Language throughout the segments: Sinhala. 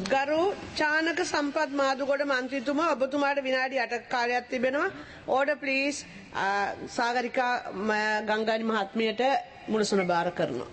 ගරු චානක සම්පත් මාදුගොඩ මන්ත්‍රීතුමා ඔබතුමාට විනාඩි 8ක කාලයක් තිබෙනවා. Order please. සාගරිකා ගංගානි මහත්මියට මුණුසුන බාර කරනවා.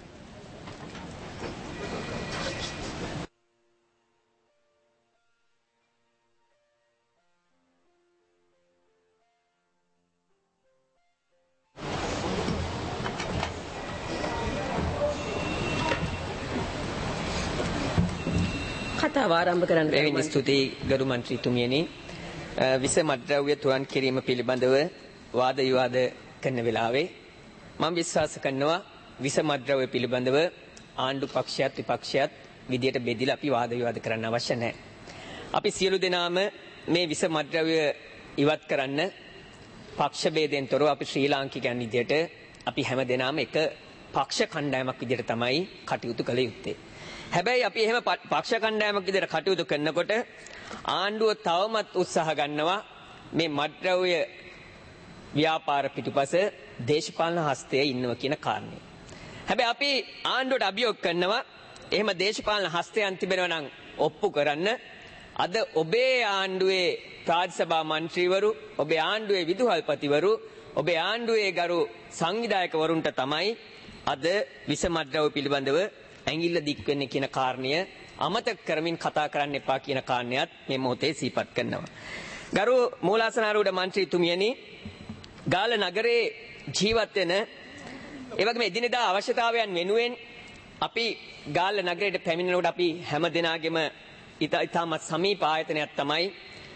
කතාව ආරම්භ කරන්න. එවැනි ස්තුතියි ගරු මන්ත්‍රීතුමියනි. විස මත්ද්‍රව්‍ය තුරන් කිරීම පිළිබඳව වාද විවාද කරන වෙලාවේ මම විශ්වාස කරනවා විස මත්ද්‍රව්‍ය පිළිබඳව ආණ්ඩු පක්ෂයත් විපක්ෂයත් විදියට බෙදලා අපි වාද විවාද කරන්න අවශ්‍ය නැහැ. අපි සියලු දෙනාම මේ විස මත්ද්‍රව්‍ය ඉවත් කරන්න පක්ෂ ભેදයෙන් තොරව අපි ශ්‍රී ලාංකිකයන් විදියට අපි හැම දෙනාම එක පක්ෂ කණ්ඩායමක් විදියට තමයි කටයුතු කළ යුත්තේ. හැබැයි අපි එහෙම පක්ෂ කණ්ඩායමක් විදිහට කටයුතු කරනකොට ආණ්ඩුව තවමත් උත්සාහ ගන්නවා මේ මත්ද්‍රව්‍ය ව්‍යාපාර පිටුපස දේශපාලන හස්තයේ ඉන්නවා කියන කාරණේ. හැබැයි අපි ආණ්ඩුවට අභියෝග කරනවා එහෙම දේශපාලන හස්තයන් තිබෙනවා නම් ඔප්පු කරන්න. අද ඔබේ ආණ්ඩුවේ ප්‍රාදේශ සභා මන්ත්‍රීවරු, ඔබේ ආණ්ඩුවේ විදුහල්පතිවරු, ඔබේ ආණ්ඩුවේ ගරු සංවිධායකවරුන්ට තමයි අද විස මත්ද්‍රව්‍ය පිළිබඳව ඇඟිල්ල දික් වෙන්නේ කියන කාරණය අමතක කරමින් කතා කරන්න එපා කියන කාරණයත් මේ මොහොතේ සිහිපත් කරනවා. ගරු මූලාසනාරූඪ මන්ත්‍රීතුමියනි, ගාල්ල නගරේ ජීවත් වෙන ඒ වගේම එදිනෙදා අවශ්‍යතාවයන් වෙනුවෙන් අපි ගාල්ල නගරයට පැමිණෙනකොට අපි හැම දෙනාගේම ඉතාමත් සමීප ආයතනයක් තමයි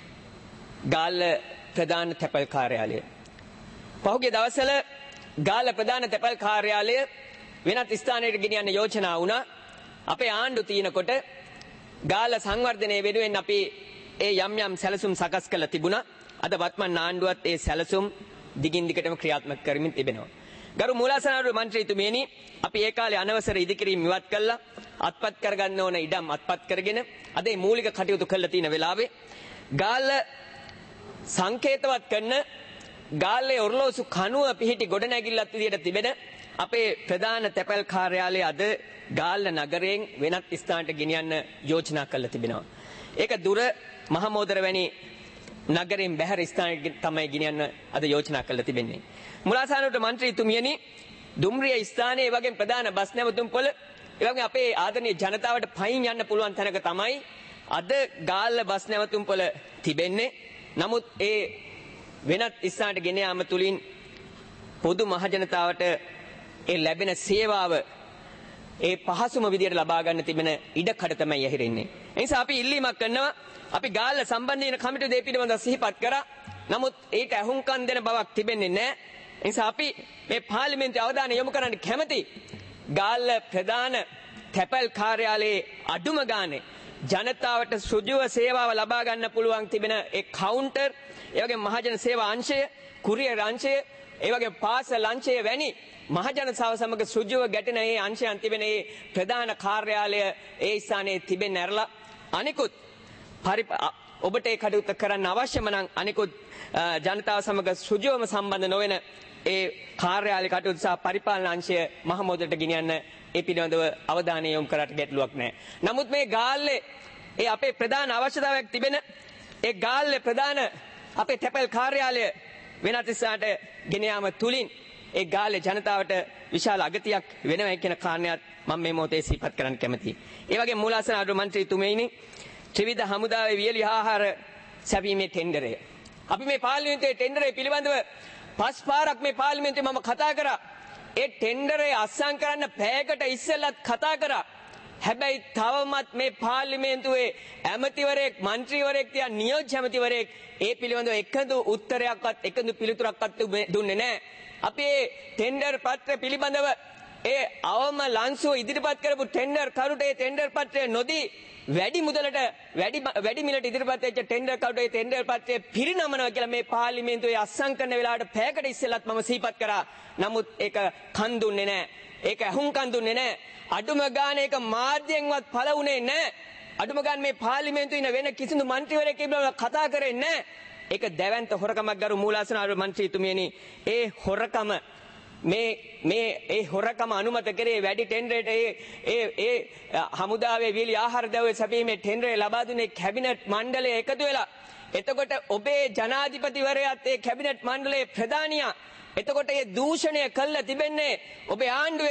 ගාල්ල ප්‍රධාන තැපැල් කාර්යාලය. පහුගිය දවස්වල ගාල්ල ප්‍රධාන තැපැල් කාර්යාලය වෙනත් ස්ථානයකට ගෙනියන්න යෝජනා වුණා. අපේ ආණ්ඩු තිනකොට ගාල්ල සංවර්ධනය වෙනුවෙන් අපි ඒ යම් සැලසුම් සකස් කරලා තිබුණා. අද වත්මන් ආණ්ඩුවත් ඒ සැලසුම් දිගින් දිගටම ක්‍රියාත්මක කරමින් තිබෙනවා. ගරු මූලාසනාරූඪ මන්ත්‍රීතුමියනි, අපි ඒ කාලේ අනවසර ඉදිකිරීම ඉවත් කළා. අත්පත් කරගන්න ඕන ඉඩම් අත්පත් කරගෙන අද මේ මූලික කටයුතු කළා තියෙන වෙලාවේ ගාල්ල සංකේතවත් කරන ගාල්ලේ ඔරලෝසු කණුව පිහිටි ගොඩනැගිල්ලක් විදියට තිබෙන අපේ ප්‍රධාන තැපැල් කාර්යාලය අද ගාල්ල නගරයෙන් වෙනත් ස්ථානට ගෙනියන්න යෝජනා කරලා තිබෙනවා. ඒක දුර මහමෝදර වැනි නගරයෙන් බැහැර ස්ථානයකට තමයි ගෙනියන්න අද යෝජනා කරලා තිබෙන්නේ. මුලාසනාරූඪ මන්ත්‍රීතුමියනි, දුම්රිය ස්ථානයේ වගේ ප්‍රධාන බස් නැවතුම් පොළ ඒ වගේ අපේ ආදරණීය ජනතාවට පයින් යන්න පුළුවන් තැනක තමයි අද ගාල්ල බස් නැවතුම් පොළ තිබෙන්නේ. නමුත් ඒ වෙනත් ස්ථානට ගෙන යාම තුලින් පොදු මහජනතාවට ඒ ලැබෙන සේවාව ඒ පහසුම විදියට ලබා ගන්න තිබෙන ඉඩකඩ තමයි ඇහිරෙන්නේ. ඒ නිසා අපි ඉල්ලීමක් කරනවා. අපි ගාල්ල සම්බන්ධ වෙන කමිටුව දෙය පිළිබඳව සිහිපත් කරා. නමුත් ඒක අහුම්කම් දෙන බවක් තිබෙන්නේ නැහැ. ඒ නිසා අපි මේ පාර්ලිමේන්තුවේ අවධානය යොමු කරන්න කැමැති ගාල්ල ප්‍රධාන තැපැල් කාර්යාලයේ අඩුම ගානේ ජනතාවට සුජුව සේවාව ලබා ගන්න පුළුවන් තිබෙන ඒ කවුන්ටර්, ඒ වගේ මහජන සේවා අංශය, කුරියර් අංශය, ඒ වගේ පාසල් අංශය වැනි මහජනතාව සමග සුජුව ගැටෙන මේ අංශයන් තිබෙන මේ ප්‍රධාන කාර්යාලය ඒ ස්ථානයේ තිබෙන්න ඇරලා අනිකුත් ඔබට ඒ කටයුත්ත කරන්න අවශ්‍යම නම් අනිකුත් ජනතාව සමග සුජුවම සම්බන්ධ නොවන ඒ කාර්යාලය කටයුතු සහ පරිපාලන අංශය මහමෝදරට ගෙනියන්න ඒ පිළිබඳව අවධානය යොමු කරාට ගැටලුවක් නැහැ. නමුත් මේ ගාල්ලේ ඒ අපේ ප්‍රධාන අවශ්‍යතාවයක් තිබෙන ඒ ගාල්ලේ ප්‍රධාන අපේ තැපැල් කාර්යාලය වෙනත් ස්ථානට ගෙන යාම තුලින් ඒ ගාල්ලේ ජනතාවට විශාල අගතියක් වෙනවා කියන කාරණයක් මම මේ මොහොතේ සිහිපත් කරන්න කැමතියි. ඒ වගේම මූලාසනාරූඪ මන්ත්‍රීතුමනි, ත්‍රිවිධ හමුදාවේ වියලි ආහාර සැපීමේ ටෙන්ඩරය. අපි මේ පාර්ලිමේන්තුවේ ටෙන්ඩරය පිළිබඳව 5 පාරක් මේ පාර්ලිමේන්තුවේ මම කතා කරා. ඒ ටෙන්ඩරය අත්සන් කරන්න පැයකට ඉස්සෙල්ලත් කතා කරා. හැබැයි තවමත් මේ පාර්ලිමේන්තුවේ ඇමතිවරයෙක්, മന്ത്രിවරයෙක් තියා නියෝජ්‍ය ඇමතිවරයෙක් ඒ පිළිබඳව එකදු උත්තරයක්වත් එකදු පිළිතුරක්වත් දුන්නේ නැහැ. අපි මේ ටෙන්ඩර් පත්‍ර පිළිබඳව ඒ අවම ලන්සුව ඉදිරිපත් කරපු ටෙන්ඩර් කරුට ඒ ටෙන්ඩර් පත්‍රය නොදී වැඩි මුදලට වැඩි මිලට ඉදිරිපත් වෙච්ච ටෙන්ඩර් කරුට ඒ ටෙන්ඩර් පත්‍රය පිරිනමනවා කියලා මේ පාර්ලිමේන්තුවේ අත්සන් කරන වෙලාවට පැයකට ඉස්සෙල්ලත් මම සිහිපත් කරා. නමුත් ඒක කන් දුන්නේ නැහැ. ඒක අහුම්කන් දුන්නේ නැහැ. අඩුම ගානේ ඒක මාධ්‍යෙන්වත් පළ වුණේ නැහැ. අඩුම ගානේ මේ පාර්ලිමේන්තුවේ ඉන්න වෙන කිසිදු മന്ത്രിවරයෙක් කතා කරේ නැහැ. ඒක දැවැන්ත හොරකමක් ගරු මූලාසනාරූඪ මන්ත්‍රීතුමියනි. ඒ හොරකම මේ හොරකම අනුමත කරේ වැඩි ටෙන්ඩරේට ඒ හමුදාවේ වියලි ආහාර ද්‍රව්‍ය සැපීමේ ටෙන්ඩරේ ලබා දුන්නේ කැබිනට් මණ්ඩලය එකතු වෙලා. එතකොට ඔබේ ජනාධිපතිවරයාත් ඒ කැබිනට් මණ්ඩලයේ ප්‍රධානියා. එතකොට මේ දූෂණය කළා තිබෙන්නේ ඔබේ ආණ්ඩුවේ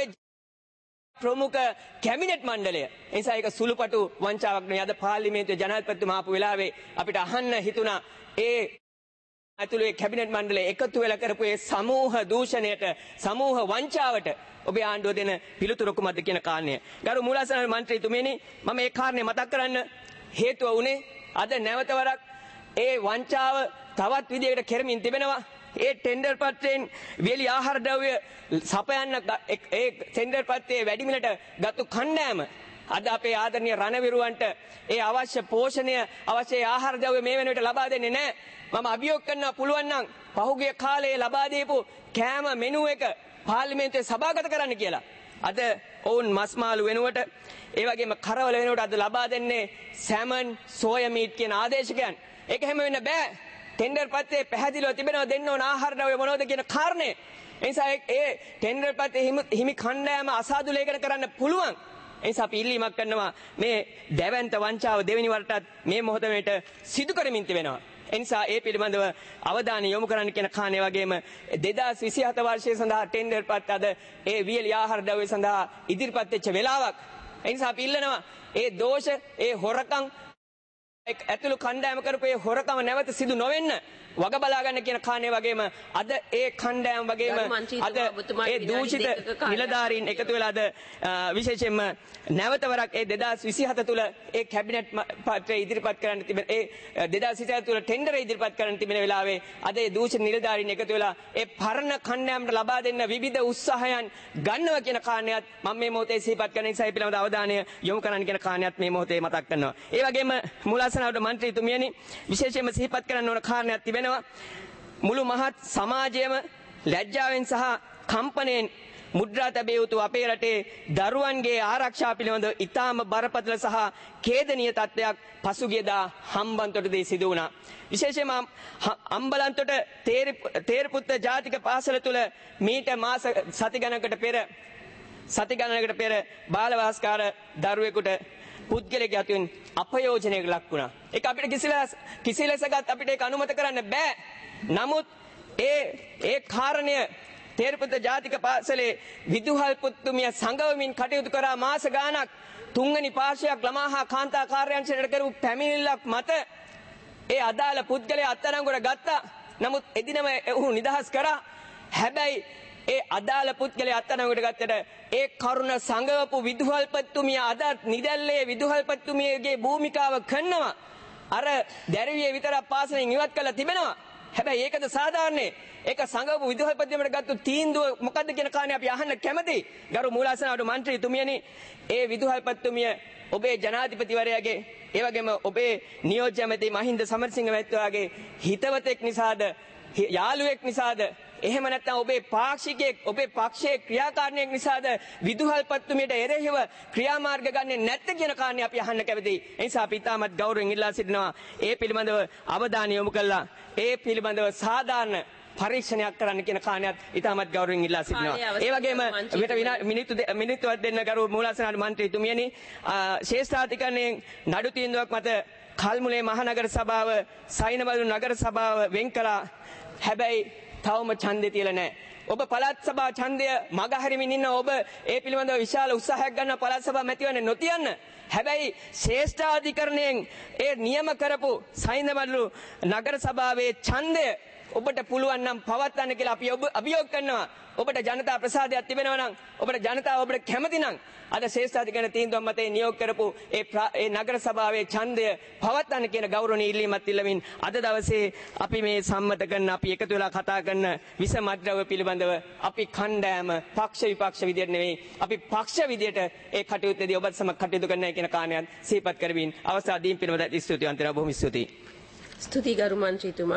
ප්‍රමුඛ කැබිනට් මණ්ඩලය. ඒ නිසා ඒක සුළුපටු වංචාවක් නෙවෙයි. අද පාර්ලිමේන්තුවේ ජනාධිපතිතුමා ආපු වෙලාවේ අපිට අහන්න හිතුණා ඒ ඇතුළේ කැබිනට් මණ්ඩලය එකතු වෙලා කරපු ඒ සමූහ දූෂණයට සමූහ වංචාවට ඔබේ ආණ්ඩුව දෙන පිළිතුර කුමක්ද කියන කාරණය. ගරු මූලාසන මන්ත්‍රීතුමනි මම මේ කාරණේ මතක් කරන්න හේතුව උනේ අද නැවත වරක් ඒ වංචාව තවත් විදිහකට කෙරමින් තිබෙනවා. ඒ ටෙන්ඩර් පත්‍රයෙන් වියලි ආහාර ද්‍රව්‍ය සපයන්න ඒ ටෙන්ඩර් පත්‍රයේ වැඩිමිලට ගත්තු කණ්ඩායම අද අපේ ආදරණීය රණවිරුවන්ට ඒ අවශ්‍ය පෝෂණය අවශ්‍ය ආහාර ද්‍රව්‍ය මේ වෙනුවට ලබා දෙන්නේ නැහැ. මම අභියෝග කරනවා පුළුවන් නම් පහුගිය කාලේ ලබා දීපු කෑම මෙනු එක පාර්ලිමේන්තුවේ සභාගත කරන්න කියලා. අද ඔවුන් මස් මාළු වෙනුවට ඒ වගේම කරවල වෙනුවට අද ලබා දෙන්නේ සැමන් සෝයා මීට් කියන ආදේශකයන්. ඒක හැම වෙන්න බෑ. ටෙන්ඩර් පත්‍රයේ පැහැදිලිව තිබෙනවා දෙන්න ඕන ආහාර ද්‍රව්‍ය මොනවද කියන කාරණේ. ඒ නිසා ඒ ටෙන්ඩර් පත්‍රයේ හිමි කණ්ඩායම අසාදු ලේඛන කරන්න පුළුවන්. ඒ නිසා අපි ඉල්ලීමක් කරනවා මේ දැවැන්ත වංචාව දෙවෙනි වරටත් මේ මොහොතේට සිදු කරමින් තිබෙනවා. ඒ නිසා ඒ පිළිබඳව අවධානය යොමු කරන්න කියන කාරණේ වගේම 2027 වර්ෂය සඳහා ටෙන්ඩර් පත් අද ඒ වියලි ආහාර ද්‍රව්‍ය සඳහා ඉදිරිපත් වෙච්ච වෙලාවක්. ඒ නිසා අපි ඉල්ලනවා ඒ දෝෂ ඒ හොරකම් ඇතුළු කණ්ඩායම කරපු ඒ හොරකම නැවත සිදු නොවෙන්න වග බලා ගන්න කියන කාරණේ වගේම අද ඒ කණ්ඩායම වගේම අද ඒ දූෂිත නිලධාරීන් එකතු වෙලා අද විශේෂයෙන්ම නැවත වරක් ඒ 2027 තුල ඒ කැබිනට් පත්‍රය ඉදිරිපත් කරන්න තිබෙන ඒ 2027 තුල ටෙන්ඩර් ඉදිරිපත් කරන්න තිබෙන වෙලාවේ අද ඒ දූෂිත නිලධාරීන් එකතු වෙලා ඒ පරණ කණ්ඩායමට ලබා දෙන්න විවිධ උත්සාහයන් ගන්නවා කියන කාරණේත් මම මේ මොහොතේ සිහිපත් කරන නිසා ඒ පිළිබඳව අවධානය යොමු කරන්න කියන කාරණේත් මේ මොහොතේ මතක් කරනවා. ඒ වගේම මූලාසනාවට මන්ත්‍රීතුමියනි විශේෂයෙන්ම සිහිපත් කරන්න ඕන කාරණයක් තිබෙනවා. මුළු මහත් සමාජයම ලැජ්ජාවෙන් සහ කම්පණයෙන් මුද්‍රා තැබිය යුතු අපේ රටේ දරුවන්ගේ ආරක්ෂා පිළිබඳව ඉතාම බරපතල සහ ඛේදනීය තත්ත්වයක් පසුගියදා හම්බන්තොටදී සිදු වුණා. විශේෂයෙන්ම අම්බලන්තොට තේරපුත්ත ජාතික පාසල තුල මීට මාස සති ගණනකට පෙර බාලවාස්කාර දරුවෙකුට පුද්ගලයෙක් යතුන් අපයෝජනයකට ලක් වුණා. ඒක අපිට කිසිලෙසකත් අපිට ඒක අනුමත කරන්න බෑ. නමුත් ඒ කාරණය තේරපුත්ත ජාතික පාසලේ විදුහල්පුත්තුමිය සංගවමින් කටයුතු කරා මාස ගාණක් තුන්වෙනි පාර්ශ්වයක් ළමා හා කාන්තා කාර්යාංශයට කරපු පැමිණිල්ලක් මත ඒ අදාළ පුද්ගලයා අත්අඩංගුවට ගත්තා. නමුත් එදිනම ඔහු නිදහස් කරා. හැබැයි ඒ අදාළ පුද්ගලයා අත්අඩංගුවට ගත්තට ඒ කරුණ සංගවපු විදුහල්පතිතුමිය අද නිදැල්ලේ විදුහල්පතිතුමියගේ භූමිකාව කරනවා. අර දැරිවිය විතරක් පාසලෙන් ඉවත් කරලා තිබෙනවා. හැබැයි ඒකද සාධාරණේ? ඒක සංගවපු විදුහල්පතිතුමියට ගත්ත තීන්දුව මොකද්ද කියන කාරණේ අපි අහන්න කැමතියි. ගරු මූලාසනාවට මන්ත්‍රීතුමියනි, ඒ විදුහල්පතිතුමිය ඔබේ ජනාධිපතිවරයාගේ ඒ වගේම ඔබේ නියෝජ්‍ය ඇමති මහින්ද සමරසිංහ මහත්මයාගේ හිතවතෙක් නිසාද යාළුවෙක් නිසාද එහෙම නැත්නම් ඔබේ පාක්ෂිකයෙක් ඔබේ පක්ෂයේ ක්‍රියාකාරණයක් නිසාද විදුහල්පතිතුමියට එරෙහිව ක්‍රියාමාර්ග ගන්නේ නැත්te කියන කාරණේ අපි අහන්න කැමතියි. ඒ නිසා අපි තාමත් ගෞරවයෙන් ඉල්ලා සිටිනවා ඒ පිළිබඳව අවධානය යොමු කළා ඒ පිළිබඳව සාධාරණ පරීක්ෂණයක් කරන්න කියන කාරණයක් ඉතාමත් ගෞරවයෙන් ඉල්ලා සිටිනවා. ඒ වගේම මිනිත්තුවක් දෙන්න ගරු මූලාසනාට මන්ත්‍රීතුමියනි, ශේෂ්ඨාධිකරණයෙන් නඩු තීන්දුවක් මත කල්මුලේ මහනගර සභාව සයිනබදු නගර සභාව වෙන් කළා. හැබැයි තවම ඡන්දේ තියලා නැහැ. ඔබ පළාත් සභා ඡන්දය මගහරිමින් ඉන්න ඔබ ඒ පිළිබඳව විශාල උත්සාහයක් ගන්න පළාත් සභා මැතිවරණය නොතියන්න. හැබැයි ශේෂ්ඨාධිකරණයෙන් ඒ නියම කරපු සයින්දමඩලු නගර සභාවේ ඡන්දය ඔබට පුළුවන් නම් පවත්වන්න කියලා අපි ඔබ අභියෝග කරනවා. ඔබට ජනතා ප්‍රසාදයක් තිබෙනවා නම් ඔබට ජනතාව ඔබට කැමති නම් අද ශේෂ්ඨාධිකරණ තීන්දුවක් මත නියෝග කරපු ඒ නගර සභාවේ ඡන්දය පවත්වන්න කියන ගෞරවණීය ඉල්ලීමත් ඉල්ලමින් අද දවසේ අපි මේ සම්මත කරන අපි එකතු වෙලා කතා කරන විස මද්ද්‍රව්‍ය පිළිබඳව අපි කණ්ඩායම පක්ෂ විපක්ෂ විදියට නෙවෙයි අපි පක්ෂ විදියට ඒ කටයුත්තේදී ඔබත් සමග කටයුතු කරන්නයි කියන කාරණයක් සිහිපත් කරමින් අවස්ථාව දීම පිළිබඳව ස්තුතිවන්ත වෙනවා. බොහොම ස්තුතියි. ස්තුතියි ගරු මන්ත්‍රීතුමා.